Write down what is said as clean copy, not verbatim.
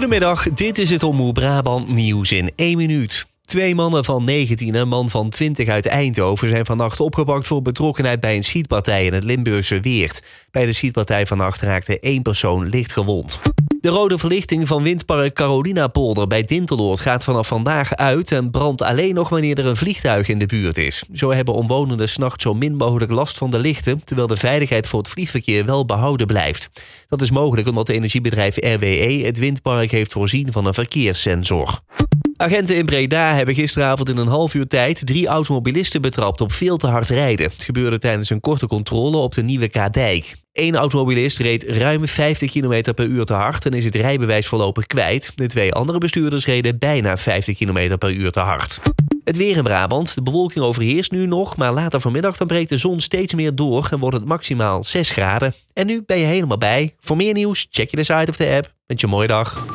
Goedemiddag, dit is het Omroep Brabant nieuws in 1 minuut. 2 mannen van 19 en een man van 20 uit Eindhoven zijn vannacht opgepakt voor betrokkenheid bij een schietpartij in het Limburgse Weert. Bij de schietpartij vannacht raakte 1 persoon licht gewond. De rode verlichting van windpark Carolinapolder bij Dinteloord gaat vanaf vandaag uit en brandt alleen nog wanneer er een vliegtuig in de buurt is. Zo hebben omwonenden 's nachts zo min mogelijk last van de lichten, terwijl de veiligheid voor het vliegverkeer wel behouden blijft. Dat is mogelijk omdat het energiebedrijf RWE het windpark heeft voorzien van een verkeerssensor. Agenten in Breda hebben gisteravond in een half uur tijd 3 automobilisten betrapt op veel te hard rijden. Het gebeurde tijdens een korte controle op de Nieuwe Kadijk. 1 automobilist reed ruim 50 km per uur te hard en is het rijbewijs voorlopig kwijt. De 2 andere bestuurders reden bijna 50 km per uur te hard. Het weer in Brabant. De bewolking overheerst nu nog, maar later vanmiddag dan breekt de zon steeds meer door en wordt het maximaal 6 graden. En nu ben je helemaal bij. Voor meer nieuws check je de site of de app. Wens je een mooie dag.